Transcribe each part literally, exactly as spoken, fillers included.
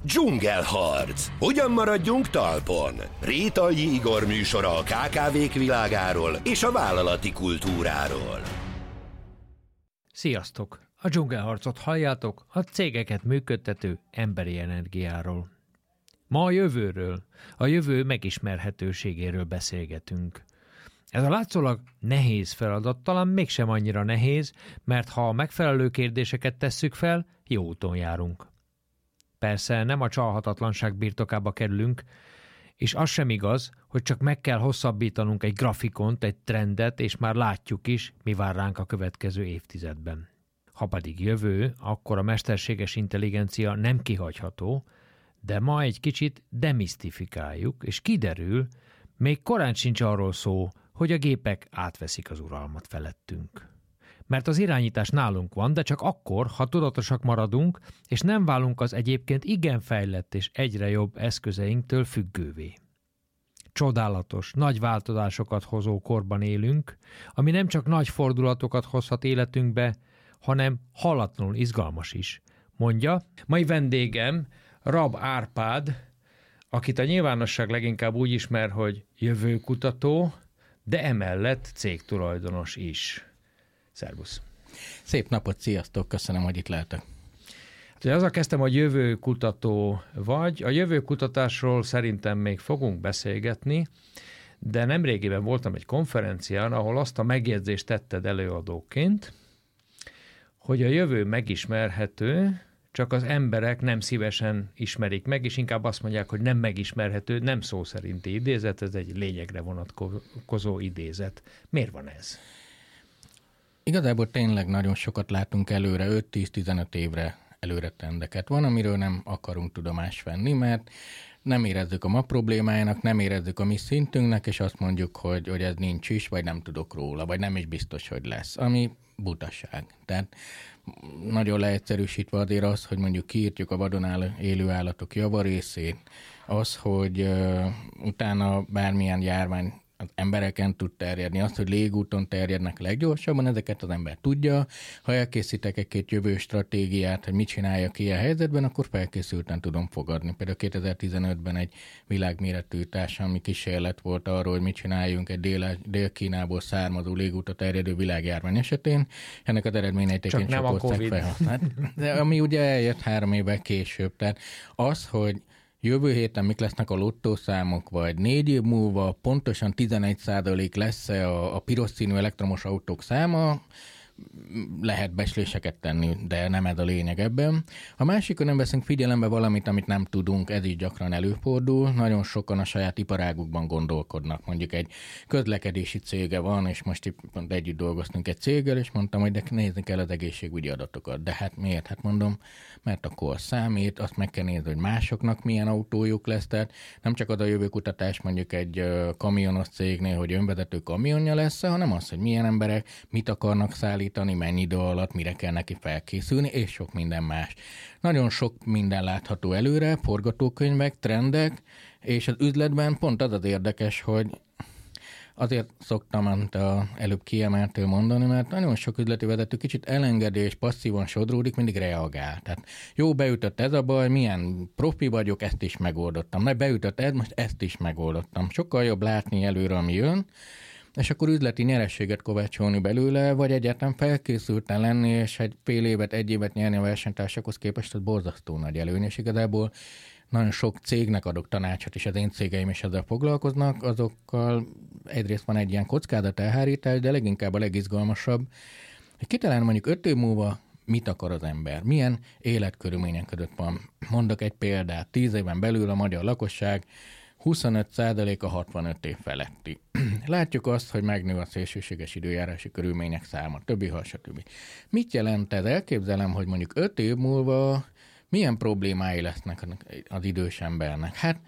Dzsungelharc. Hogyan maradjunk talpon? Rétai Igor műsora a ká ká vék világáról és a vállalati kultúráról. Sziasztok! A Dzsungelharcot halljátok, a cégeket működtető emberi energiáról. Ma a jövőről, a jövő megismerhetőségéről beszélgetünk. Ez a látszólag nehéz feladat talán mégsem annyira nehéz, mert ha a megfelelő kérdéseket tesszük fel, jó úton járunk. Persze nem a csalhatatlanság birtokába kerülünk, és az sem igaz, hogy csak meg kell hosszabbítanunk egy grafikont, egy trendet, és már látjuk is, mi vár ránk a következő évtizedben. Ha pedig jövő, akkor a mesterséges intelligencia nem kihagyható, de ma egy kicsit demisztifikáljuk, és kiderül, még korán sincs arról szó, hogy a gépek átveszik az uralmat felettünk. Mert az irányítás nálunk van, de csak akkor, ha tudatosak maradunk, és nem válunk az egyébként igen fejlett és egyre jobb eszközeinktől függővé. Csodálatos, nagy változásokat hozó korban élünk, ami nem csak nagy fordulatokat hozhat életünkbe, hanem hallatlanul izgalmas is, mondja mai vendégem Rab Árpád, akit a nyilvánosság leginkább úgy ismer, hogy jövőkutató, de emellett cégtulajdonos is. Szervusz! Szép napot, sziasztok, köszönöm, hogy itt lehetek. Hát, azzal kezdtem, hogy jövőkutató vagy. A jövőkutatásról szerintem még fogunk beszélgetni, de nemrégiben voltam egy konferencián, ahol azt a megjegyzést tetted előadóként, hogy a jövő megismerhető, csak az emberek nem szívesen ismerik meg, és inkább azt mondják, hogy nem megismerhető, nem szó szerinti idézet, ez egy lényegre vonatkozó idézet. Miért van ez? Igazából tényleg nagyon sokat látunk előre, öt-tíz-tizenöt évre előre trendeket. Van, amiről nem akarunk tudomást venni, mert nem érezzük a ma problémájának, nem érezzük a mi szintünknek, és azt mondjuk, hogy, hogy ez nincs is, vagy nem tudok róla, vagy nem is biztos, hogy lesz, ami butaság. Tehát nagyon leegyszerűsítve azért az, hogy mondjuk kiírtjuk a vadon élő állatok javarészét, az, hogy uh, utána bármilyen járvány az embereken tud terjedni, azt, hogy légúton terjednek leggyorsabban, ezeket az ember tudja. Ha elkészítek egy-két jövő stratégiát, hogy mit csináljak ilyen helyzetben, akkor felkészülten tudom fogadni. Például kétezer-tizenötben egy világméretű társadalmi kísérlet volt arról, hogy mit csináljunk egy Dél- Dél-Kínából származó légúton terjedő világjárvány esetén. Ennek az eredményeit egyébként csak sok ország felhasznált. De ami ugye eljött három évvel később. Tehát az, hogy jövő héten mik lesznek a lottószámok, vagy négy év múlva pontosan tizenegy százalék lesz-e a, a piros színű elektromos autók száma, lehet becsléseket tenni, de nem ez a lényeg ebben. A másikon nem veszünk figyelembe valamit, amit nem tudunk, ez is gyakran előfordul. Nagyon sokan a saját iparágukban gondolkodnak. Mondjuk egy közlekedési cége van, és most itt pont együtt dolgoztunk egy céggel, és mondtam, hogy de nézni kell az egészségügyi adatokat. De hát miért? Hát mondom, mert akkor számít, azt meg kell nézni, hogy másoknak milyen autójuk lesz. Tehát nem csak az a jövőkutatás mondjuk egy kamionos cégnél, hogy önvezető kamionja lesz, hanem az, hogy milyen emberek mit akarnak szállítani, mennyi idő alatt, mire kell neki felkészülni, és sok minden más. Nagyon sok minden látható előre, forgatókönyvek, trendek, és az üzletben pont az az érdekes, hogy azért szoktam, amit a előbb kiemeltél mondani, mert nagyon sok üzleti vezető kicsit elengedő és passzívan sodródik, mindig reagál. Tehát jó, beütött ez a baj, milyen profi vagyok, ezt is megoldottam. Na, beütött ez, most ezt is megoldottam. Sokkal jobb látni előre, ami jön, és akkor üzleti nyerességet kovácsolni belőle, vagy egyáltalán felkészülten lenni, és egy fél évet, egy évet nyerni a versenytársakhoz képest, az borzasztó nagy előny, és igazából nagyon sok cégnek adok tanácsot, és az én cégeim is ezzel foglalkoznak, azokkal egyrészt van egy ilyen kockázat elhárítás, de leginkább a legizgalmasabb, hogy kitalálni mondjuk öt év múlva, mit akar az ember, milyen életkörülmények között van. Mondok egy példát, tíz éven belül a magyar lakosság huszonöt százalék a hatvanöt év feletti. Látjuk azt, hogy megnő a szélsőséges időjárási körülmények száma, többi hal, stb. Mit jelent ez? Elképzelem, hogy mondjuk öt év múlva milyen problémái lesznek az idős embernek. Hát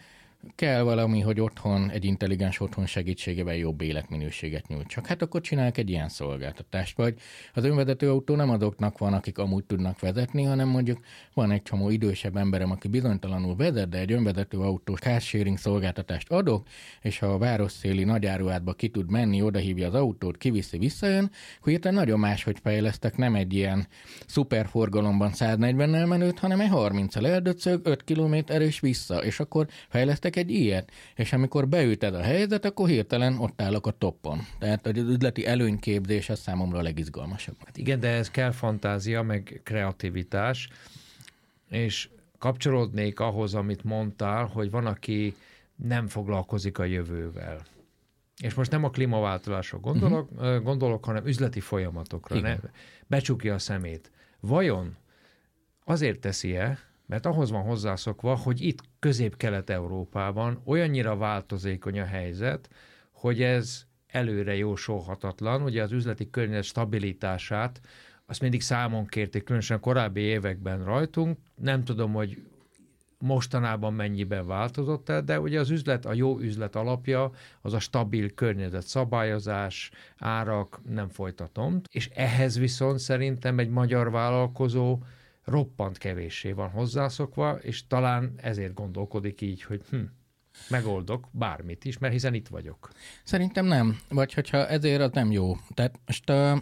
kell valami, hogy otthon, egy intelligens otthon segítségével jobb életminőséget nyújtsak. Hát akkor csinálják egy ilyen szolgáltatást. Vagy az önvezető autó nem azoknak van, akik amúgy tudnak vezetni, hanem mondjuk van egy csomó idősebb emberem, aki bizonytalanul vezet, de egy önvezető autós carsharing szolgáltatást adok, és ha a városszéli nagyáruházba ki tud menni, odahívja az autót, kiviszi, visszajön, akkor hirtelen nagyon máshogy fejlesztek, nem egy ilyen szuperforgalomban száznegyvennel menőt, hanem egy harminccal eldöcög, öt kilométer és vissza, és akkor fejlesztek egy ilyet, és amikor beüt ez a helyzet, akkor hirtelen ott állok a toppon. Tehát az üzleti előnyképzés az számomra a legizgalmasabb. Hát igen, de ez kell fantázia, meg kreativitás, és kapcsolódnék ahhoz, amit mondtál, hogy van, aki nem foglalkozik a jövővel. És most nem a klímaváltozásra gondolok, uh-huh. gondolok, hanem üzleti folyamatokra. Ne, becsukja a szemét. Vajon azért teszi-e, mert ahhoz van hozzászokva, hogy itt Közép-Kelet-Európában olyannyira változékony a helyzet, hogy ez előre jósolhatatlan. Ugye az üzleti környezet stabilitását azt mindig számon kérték, különösen korábbi években rajtunk. Nem tudom, hogy mostanában mennyiben változott el, de ugye az üzlet, a jó üzlet alapja az a stabil környezet, szabályozás, árak, nem folytatom. És ehhez viszont szerintem egy magyar vállalkozó roppant kevéssé van hozzászokva, és talán ezért gondolkodik így, hogy hm, megoldok bármit is, mert hiszen itt vagyok. Szerintem nem. Vagy hogyha ezért, az nem jó. Tehát most a,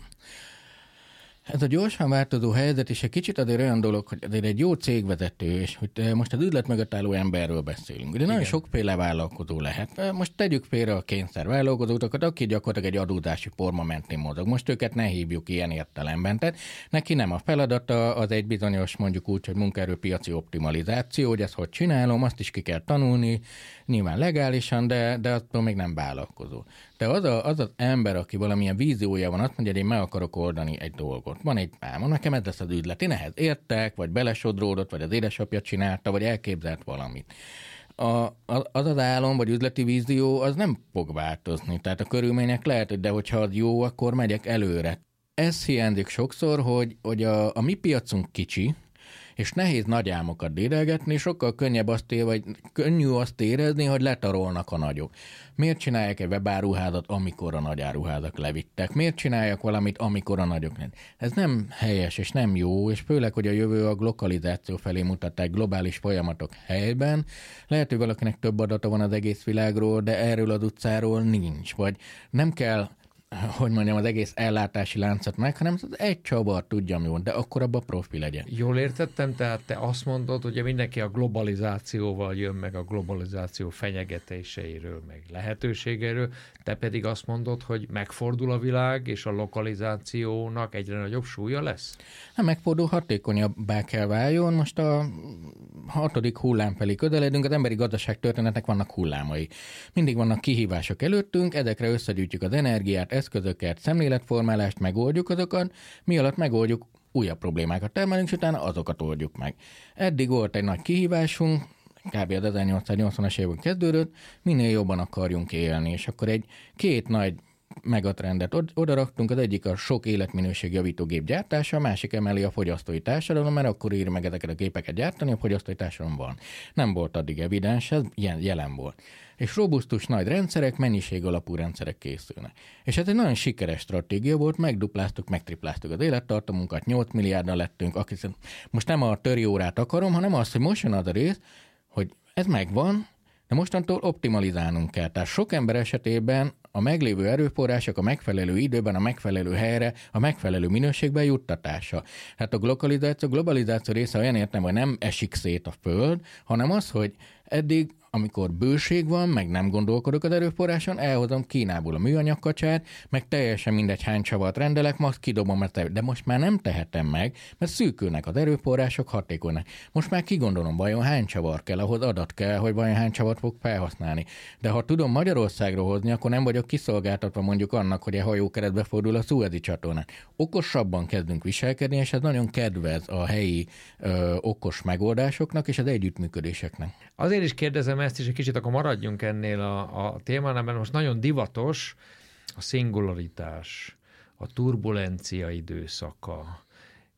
ez a gyorsan változó helyzet is egy kicsit azért olyan dolog, hogy azért egy jó cégvezető, és hogy most az üzlet mögött álló emberről beszélünk. De nagyon sokféle vállalkozó lehet. Most tegyük félre a kényszervállalkozókat, aki gyakorlatilag egy adózási forma mentén mozog. Most őket ne hívjuk ilyen értelemben. Tehát neki nem a feladata, az egy bizonyos, mondjuk úgy, hogy munkaerőpiaci optimalizáció, hogy ezt hogy csinálom, azt is ki kell tanulni, nyilván legálisan, de, de attól még nem vállalkozó. De az, a, az az ember, aki valamilyen víziója van, azt mondja, hogy én meg akarok oldani egy dolgot. Van egy álmom, nekem ez lesz az üzlet. Én ehhez értek, vagy belesodródott, vagy az édesapja csinálta, vagy elképzelt valamit. A, az az álom, vagy üzleti vízió, az nem fog változni. Tehát a körülmények lehet, de hogyha az jó, akkor megyek előre. Ez hiányzik sokszor, hogy, hogy a, a mi piacunk kicsi, és nehéz nagy álmokat dédelgetni, sokkal könnyebb azt ér, vagy könnyű azt érezni, hogy letarolnak a nagyok. Miért csinálják egy webáruházat, amikor a nagy áruházak levittek? Miért csinálják valamit, amikor a nagyok nem? Ez nem helyes, és nem jó, és főleg, hogy a jövő a globalizáció felé mutatták, globális folyamatok helyben. Lehet, hogy valakinek több adata van az egész világról, de erről az utcáról nincs, vagy nem kell, hogy mondjam, az egész ellátási láncot meg, hanem az egy csavar tudja, mi van, de akkor abban profi legyen. Jól értettem, tehát te azt mondod, hogy mindenki a globalizációval jön, meg a globalizáció fenyegetéseiről, meg lehetőségeiről, te pedig azt mondod, hogy megfordul a világ, és a lokalizációnak egyre nagyobb súlya lesz? Nem megfordul, hatékonyabbá kell váljon. Most a hatodik hullám felé közeledünk, az emberi gazdaság történetnek vannak hullámai. Mindig vannak kihívások előttünk, ezekre összegyűjtjük az energiát, eszközöket, szemléletformálást, megoldjuk azokat, mi alatt megoldjuk, újabb problémákat termelünk, és utána azokat oldjuk meg. Eddig volt egy nagy kihívásunk, kb. Az ezernyolcszáznyolcvanas évben kezdődött, minél jobban akarjunk élni, és akkor egy két nagy megatrendet oda raktunk, az egyik a sok életminőség javító gép gyártása, a másik emeli a fogyasztói társadalom, mert akkor ír meg ezeket a gépeket gyártani, a fogyasztói társadalom van. Nem volt addig evidens, ez jelen volt. És robusztus nagy rendszerek, mennyiség alapú rendszerek készülnek. És ez egy nagyon sikeres stratégia volt, megdupláztuk, megtripláztuk az élettartamunkat, nyolc milliárdan lettünk, aki most nem a töri órát akarom, hanem az, hogy most jön az a rész, hogy ez megvan, de mostantól optimalizálnunk kell. Tehát sok ember esetében a meglévő erőforrások a megfelelő időben, a megfelelő helyre, a megfelelő minőségben juttatása. Hát a globalizáció, globalizáció része olyan értem, hogy nem esik szét a föld, hanem az, hogy eddig, amikor bőség van, meg nem gondolkodok az erőforráson, elhozom Kínából a műanyagkacsát, meg teljesen mindegy hány csavart rendelek, most kidobom, mert de most már nem tehetem meg, mert szűkülnek az erőforrások, hatékonynak. Most már kigondolom, vajon hány csavar kell, ahhoz adat kell, hogy vajon hány csavart fog felhasználni. De ha tudom Magyarországról hozni, akkor nem vagyok kiszolgáltatva mondjuk annak, hogy a hajókeretbe fordul a Szuezi csatornán. Okosabban kezdünk viselkedni, és ez nagyon kedvez a helyi ö, okos megoldásoknak és az együttműködéseknek. Azért is kérdezem ezt is, egy kicsit akkor maradjunk ennél a, a témánál, mert most nagyon divatos a szingularitás, a turbulencia időszaka,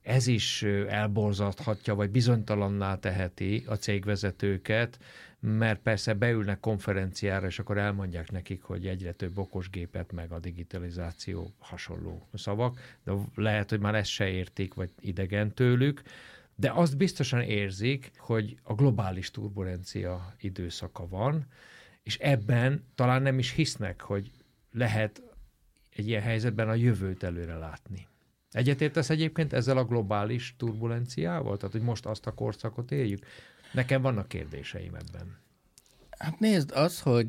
ez is elborzadhatja, vagy bizonytalanná teheti a cégvezetőket, mert persze beülnek konferenciára, és akkor elmondják nekik, hogy egyre több okosgépet, meg a digitalizáció hasonló szavak, de lehet, hogy már ezt se értik, vagy idegen tőlük, de azt biztosan érzik, hogy a globális turbulencia időszaka van, és ebben talán nem is hisznek, hogy lehet egy ilyen helyzetben a jövőt előre látni. Egyetértesz egyébként ezzel a globális turbulenciával? Tehát, hogy most azt a korszakot éljük? Nekem vannak kérdéseim ebben. Hát nézd, az, hogy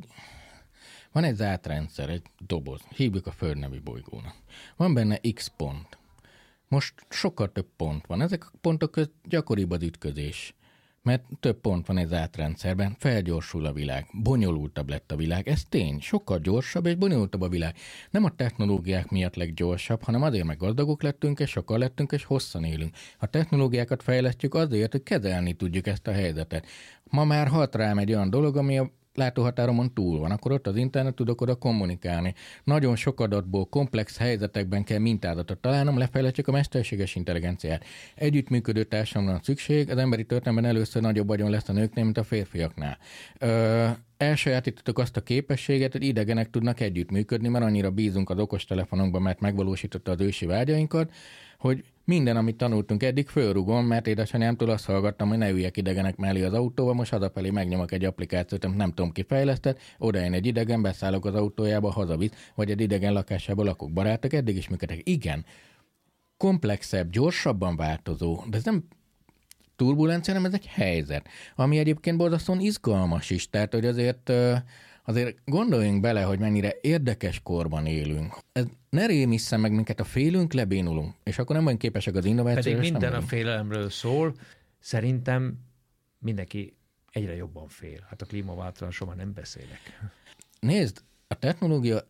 van egy zárt rendszer, egy doboz, hívjuk a Föld nevű bolygónak. Van benne X pont. Most sokkal több pont van. Ezek a pontok közt gyakoribb az ütközés. Mert több pont van egy zárt rendszerben, felgyorsul a világ, bonyolultabb lett a világ. Ez tény, sokkal gyorsabb és bonyolultabb a világ. Nem a technológiák miatt leggyorsabb, hanem azért, meg gazdagok lettünk, és sokkal lettünk, és hosszan élünk. A technológiákat fejlesztjük azért, hogy kezelni tudjuk ezt a helyzetet. Ma már hat rám egy olyan dolog, ami a látóhatáromon túl van, akkor ott az internet, tudok oda kommunikálni. Nagyon sok adatból, komplex helyzetekben kell mintázatot találnom, lefejlesztjük a mesterséges intelligenciát. Együttműködő társadalomra van szükség, az emberi történelemben először nagyobb vagyon lesz a nőknél, mint a férfiaknál. Ö, elsajátítottuk azt a képességet, hogy idegenek tudnak együttműködni, mert annyira bízunk az okostelefonunkban, mert megvalósította az ősi vágyainkat, hogy minden, amit tanultunk eddig, fölrugom, mert édesanyámtól azt hallgattam, hogy ne üljek idegenek mellé az autóba, most hazafelé megnyomok egy applikációt, amit nem tudom ki fejlesztett, oda én egy idegen, beszállok az autójába, hazavisz, vagy egy idegen lakásába lakok. Barátok, eddig is működtek. Igen, komplexebb, gyorsabban változó, de ez nem turbulencia, hanem ez egy helyzet, ami egyébként borzasztóan izgalmas is, tehát hogy azért... Azért gondoljunk bele, hogy mennyire érdekes korban élünk. Ez ne rémisszen meg minket, a félünk, lebénulunk, és akkor nem vagyunk képesek az innovációra. Pedig minden a félelemről szól. Szerintem mindenki egyre jobban fél. Hát a klímaváltozásról már nem beszélek. Nézd, a technológia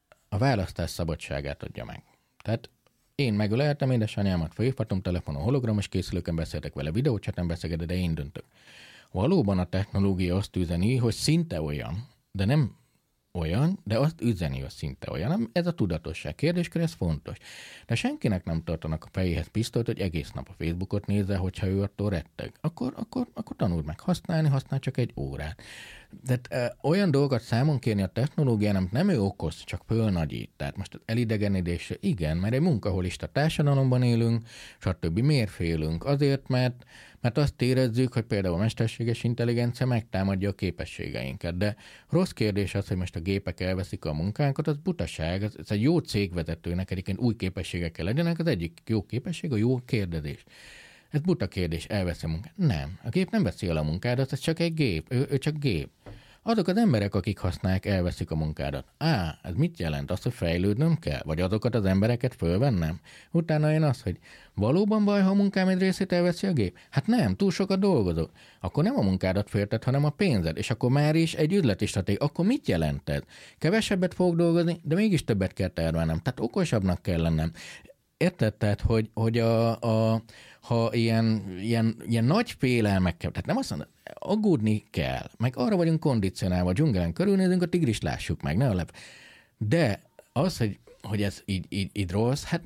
a választás szabadságát adja meg. Tehát én megöleltem édesanyámat, felhívhatom telefonon, hologramos készülőkön beszéltek vele, videócsaten beszélgetek, de én döntök. Valóban a technológia azt üzeni, hogy szinte olyan, de nem olyan, de azt üzeni, hogy szinte olyan. Ez a tudatosság kérdéskör, ez fontos. De senkinek nem tartanak a fejéhez pisztolyt, hogy egész nap a Facebookot nézze, hogyha ő attól retteg. Akkor, akkor, akkor tanuld meg használni, használ csak egy órát. De e, olyan dolgokat számon kérni a technológián, amit nem ő okoz, csak fölnagyít. Tehát most az elidegenedésre igen, mert egy munkaholista társadalomban élünk, stb. Miért félünk? Azért, mert mert azt érezzük, hogy például a mesterséges intelligencia megtámadja a képességeinket. De rossz kérdés az, hogy most a gépek elveszik a munkánkat, az butaság. Ez, ez egy jó cégvezetőnek egyébként új képességekkel legyenek. Az egyik jó képesség a jó kérdezés. Ez buta kérdés, elveszi a munkát. Nem, a gép nem veszi el a munkádat, ez csak egy gép, ő, ő csak gép. Azok az emberek, akik használják, elveszik a munkádat. Á, ez mit jelent? Az, hogy fejlődnöm kell? Vagy azokat az embereket fölvennem? Utána jön az, hogy valóban baj, ha a munkám egy részét elveszi a gép? Hát nem, túl sokat dolgozok. Akkor nem a munkádat félted, hanem a pénzed. És akkor már is egy üzleti stratégia. Akkor mit jelent ez? Kevesebbet fogok dolgozni, de mégis többet kell termelnem. Tehát okosabbnak kell lennem. Érted? Tehát, hogy, hogy a, a, ha ilyen, ilyen, ilyen nagy félelmekkel, tehát nem azt mondom, aggódni kell, meg arra vagyunk kondicionálva, a dzsungelen körülnézünk, a tigrist lássuk meg, ne a lep. De az, hogy, hogy ez így, így, így rossz, hát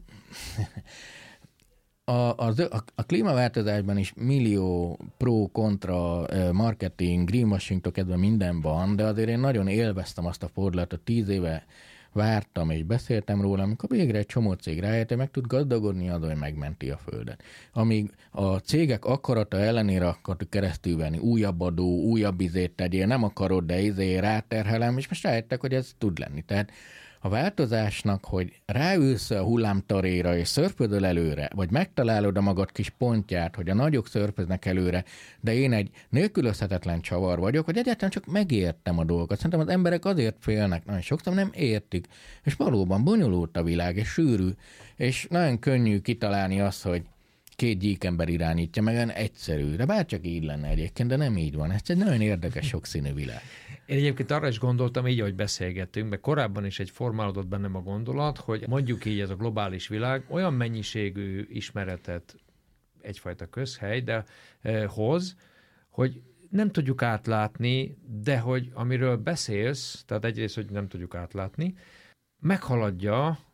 a, a, a klímaváltozásban is millió pro, kontra, marketing, greenwashing-tól kezdve minden van, de azért én nagyon élveztem azt a fordulatot, tíz éve vártam és beszéltem róla, amikor végre egy csomó cég rájött, meg tud gazdagodni azon, hogy megmenti a földet. Amíg a cégek akarata ellenére akartuk keresztülvenni, újabb adó, újabb izét tegyél, nem akarod, de izé ráterhelem, és most rájöttek, hogy ez tud lenni. Tehát a változásnak, hogy ráülsz a hullámtaréra és szörfödöl előre, vagy megtalálod a magad kis pontját, hogy a nagyok szörföznek előre, de én egy nélkülözhetetlen csavar vagyok, hogy egyáltalán csak megértem a dolgokat. Szerintem az emberek azért félnek, nagyon sokszor nem értik, és valóban bonyolult a világ, és sűrű, és nagyon könnyű kitalálni azt, hogy két gyíkember irányítja, meg olyan egyszerű, de bárcsak így lenne egyébként, de nem így van. Ez egy nagyon érdekes, sokszínű világ. Én egyébként arra is gondoltam, így, ahogy beszélgettünk, mert korábban is egy formálódott bennem a gondolat, hogy mondjuk így ez a globális világ olyan mennyiségű ismeretet, egyfajta közhely, de eh, hoz, hogy nem tudjuk átlátni, de hogy amiről beszélsz, tehát egyrészt, hogy nem tudjuk átlátni, meghaladja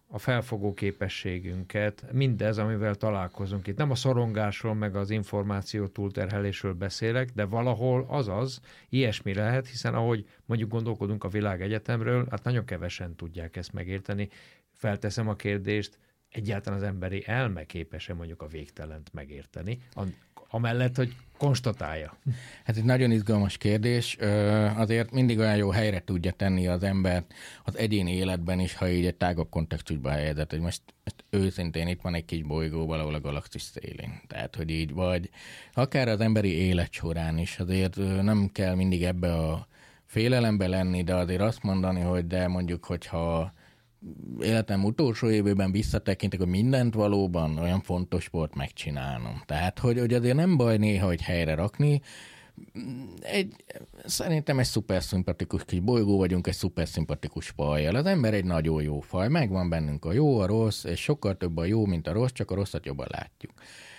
a felfogó képességünket, mindez, amivel találkozunk itt. Nem a szorongásról, meg az információ túlterhelésről beszélek, de valahol azaz, ilyesmi lehet, hiszen ahogy mondjuk gondolkodunk a világegyetemről, hát nagyon kevesen tudják ezt megérteni. Felteszem a kérdést, egyáltalán az emberi elme képes-e mondjuk a végtelent megérteni, amellett, hogy konstatálja? Hát egy nagyon izgalmas kérdés. Azért mindig olyan jó helyre tudja tenni az embert az egyéni életben is, ha így egy tágabb kontextusba helyezett, hogy most, most őszintén itt van egy kis bolygó valahol a galaxis szélén. Tehát, hogy így vagy. Akár az emberi élet során is azért nem kell mindig ebbe a félelembe lenni, de azért azt mondani, hogy de mondjuk, hogyha életem utolsó évében visszatekintek, hogy mindent valóban olyan fontos volt megcsinálnom. Tehát, hogy, hogy azért nem baj néha, hogy helyre rakni. Egy, szerintem egy szuper szimpatikus kis bolygó vagyunk, egy szuper szimpatikus fajjal. Az ember egy nagyon jó faj, megvan bennünk a jó, a rossz, és sokkal több a jó, mint a rossz, csak a rosszat jobban látjuk.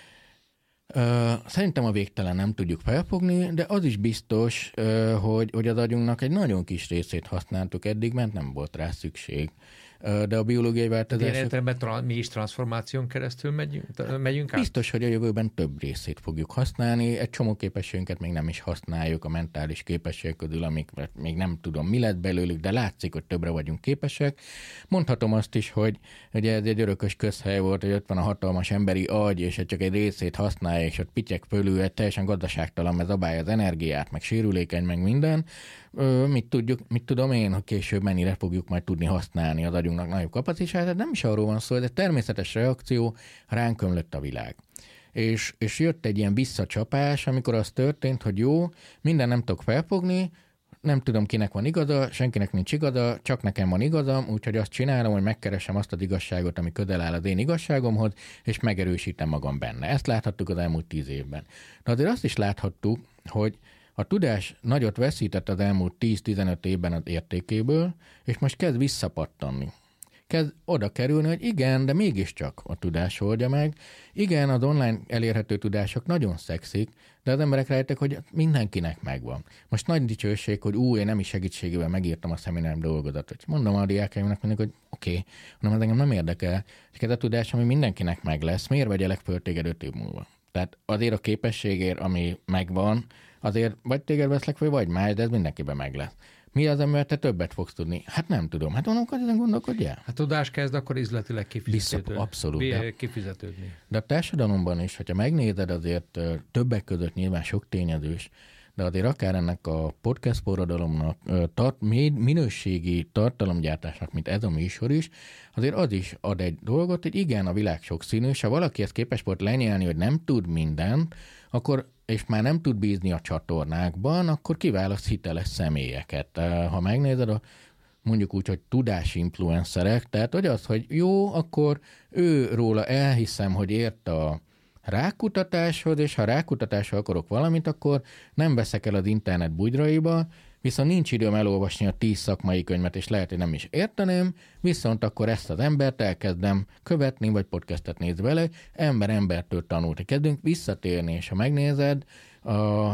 Szerintem a végtelen nem tudjuk felfogni, de az is biztos, hogy, hogy az agyunknak egy nagyon kis részét használtuk eddig, mert nem volt rá szükség. De a biológiai változások... Ilyen értelemben mi is transformáción keresztül megyünk, megyünk át? Biztos, hogy a jövőben több részét fogjuk használni. Egy csomó képességünket még nem is használjuk a mentális képességek közül, amik még nem tudom, mi lett belőlük, de látszik, hogy többre vagyunk képesek. Mondhatom azt is, hogy ugye ez egy örökös közhely volt, hogy ott van a hatalmas emberi agy, és csak egy részét használja, és ott pityek fölül, egy teljesen gazdaságtalan, mert zabálja az energiát, meg sérülékeny, meg minden. Mit tudjuk, mit tudom én, hogy később mennyire fogjuk majd tudni használni az agyunknak nagyobb kapacitását, nem is arról van szó, ez egy természetes reakció, ránk ömlött a világ. És, és jött egy ilyen visszacsapás, amikor az történt, hogy jó, minden nem tudok felfogni, nem tudom, kinek van igaza, senkinek nincs igaza, csak nekem van igazam, úgyhogy azt csinálom, hogy megkeresem azt az igazságot, ami közel áll az én igazságomhoz, és megerősítem magam benne. Ezt láthattuk az elmúlt tíz évben. De azért azt is láthattuk, hogy a tudás nagyot veszített az elmúlt tíz-tizenöt évben az értékéből, és most kezd visszapattanni. Kezd oda kerülni, hogy igen, de mégiscsak a tudás oldja meg. Igen, az online elérhető tudások nagyon szexik, de az emberek rájöttek, hogy mindenkinek megvan. Most nagy dicsőség, hogy ú, én nem is segítségével megírtam a szeminárium dolgozatot. Mondom a diákjaimnak mindig, hogy oké, okay, mondom, ez engem nem érdekel. És ez a tudás, ami mindenkinek meg lesz, miért vegyelek föl téged öt év múlva? Tehát azért a képességért, ami megvan, azért vagy téged veszlek föl, vagy más, de ez mindenkiben meg lesz. Mi az, amivel te többet fogsz tudni? Hát nem tudom. Hát mondom, hogy ezen gondolkodjál. A tudás kezd akkor üzletileg kifizetődni. Abszolút. De, kifizetődni. De a társadalomban is, hogyha megnézed, azért többek között nyilván sok tényezős, de azért akár ennek a podcast forradalomnak, tart, minőségi tartalomgyártásnak, mint ez a műsor is, azért az is ad egy dolgot, hogy igen, a világ sokszínű, és ha valaki ezt képes volt lenyelni, hogy nem tud mindent, akkor és már nem tud bízni a csatornákban, akkor kiválaszt hiteles személyeket. Ha megnézed, a, mondjuk úgy, hogy tudásinfluencerek, tehát hogy az, hogy jó, akkor ő róla elhiszem, hogy ért a rákutatáshoz, és ha rákutatásra akarok valamit, akkor nem veszek el az internet bugyraiba, viszont nincs időm elolvasni a tíz szakmai könyvet, és lehet, hogy nem is érteném, viszont akkor ezt az embert elkezdem követni, vagy podcastet néz vele, ember embertől tanulni. Kezdünk visszatérni, és ha megnézed, a...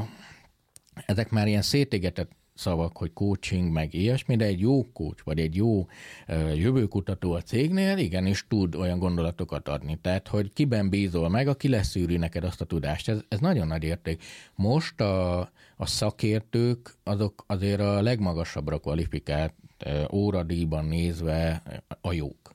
ezek már ilyen szétégetett szavak, hogy coaching, meg ilyesmi, de egy jó coach, vagy egy jó uh, jövőkutató a cégnél igenis tud olyan gondolatokat adni. Tehát, hogy kiben bízol meg, aki leszűri neked azt a tudást. Ez, ez nagyon nagy érték. Most a, a szakértők, azok azért a legmagasabbra kvalifikált uh, óradíjban nézve a jók.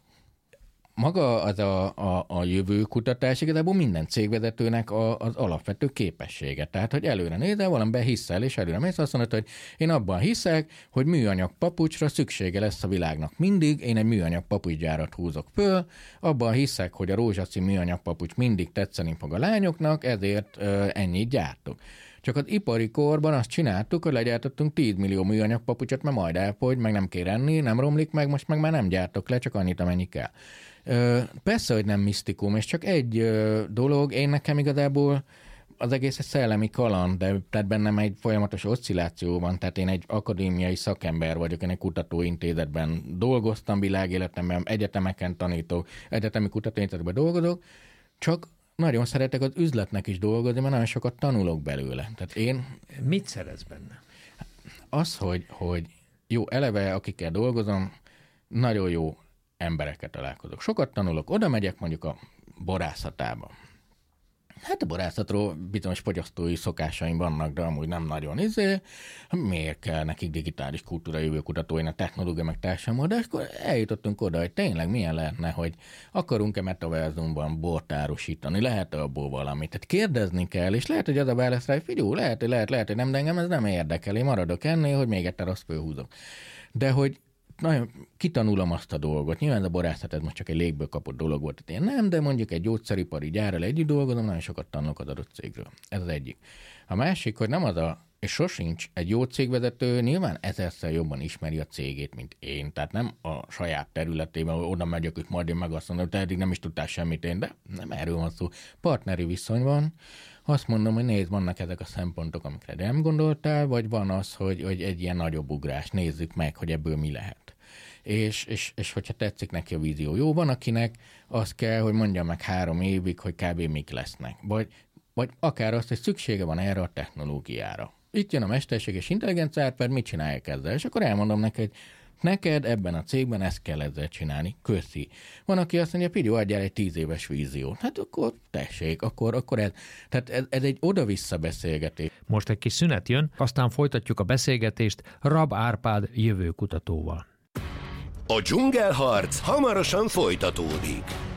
Maga az a, a, a jövőkutatás igazából minden cégvezetőnek a, az alapvető képessége. Tehát, hogy előre nézel, valamiben hiszel, és előre mész, azt mondod, hogy én abban hiszek, hogy műanyag papucsra szüksége lesz a világnak mindig, én egy műanyag papucsgyárat húzok föl, abban hiszek, hogy a rózsaszín műanyag papucs mindig tetszeni fog a lányoknak, ezért ö, ennyit gyártok. Csak az ipari korban azt csináltuk, hogy legyártottunk tíz millió műanyag papucsot, mert majd elfogy, meg nem kér enni, nem romlik meg, most meg már nem gyártok le, csak annyit, amennyi kell. Persze, hogy nem misztikum, és csak egy dolog, én nekem igazából az egész egy szellemi kaland, de tehát bennem egy folyamatos oszcilláció van, tehát én egy akadémiai szakember vagyok, én egy kutatóintézetben dolgoztam világéletemben, egyetemeken tanítok, egyetemi kutatóintézetben dolgozok, csak nagyon szeretek az üzletnek is dolgozni, mert nagyon sokat tanulok belőle. Tehát én... Mit szerez benne? Az, hogy, hogy jó, eleve akikkel dolgozom, nagyon jó emberekkel találkozok. Sokat tanulok, oda megyek mondjuk a borászatába. Hát a borászatról bizonyos fogyasztói szokásaim vannak, de amúgy nem nagyon izé. Miért kell nekik digitális kultúra jövőkutatóinak, technológia meg társadalom, de akkor eljutottunk oda, hogy tényleg milyen lehetne, hogy akarunk-e metaverzumban bort árusítani, lehet-e abból valamit. Tehát kérdezni kell, és lehet, hogy az a válasz rá, hogy figyelj, lehet, hogy lehet, lehet, hogy nem, de engem ez nem érdekel, én maradok ennél, hogy még egyszer azt fölhúzok. De hogy nagyon kitanulom azt a dolgot. Nyilván a borászat ez most csak egy légből kapott dolog volt, én nem, de mondjuk egy gyógyszeripari gyárral együtt dolgozom, nagyon sokat tanulok az adott cégről. Ez az egyik. A másik, hogy nem az a, és sosincs egy jó cégvezető, nyilván ezerszer jobban ismeri a cégét, mint én. Tehát nem a saját területében, hogy oda megyek, hogy majd én meg azt mondom, hogy te eddig nem is tudtál semmit én, de nem erről van szó. Partneri viszony van. Azt mondom, hogy nézd, vannak ezek a szempontok, amikre nem gondoltál, vagy van az, hogy, hogy egy ilyen nagyobb ugrás, nézzük meg, hogy ebből mi lehet. És, és, és hogyha tetszik neki a vízió. Jó, van akinek az kell, hogy mondja meg három évig, hogy kb. Mik lesznek. Vagy, vagy akár azt, hogy szüksége van erre a technológiára. Itt jön a mesterséges intelligencia, mert mit csinálják ezzel? És akkor elmondom neki, hogy neked ebben a cégben ezt kell ezzel csinálni. Köszi. Van, aki azt mondja, Pigyó, adjál egy tíz éves víziót. Hát akkor tessék, akkor, akkor ez. Tehát ez, ez egy oda-vissza beszélgetés. Most egy kis szünet jön, aztán folytatjuk a beszélgetést Rab Árpád jövőkutatóval. A dzsungelharc hamarosan folytatódik.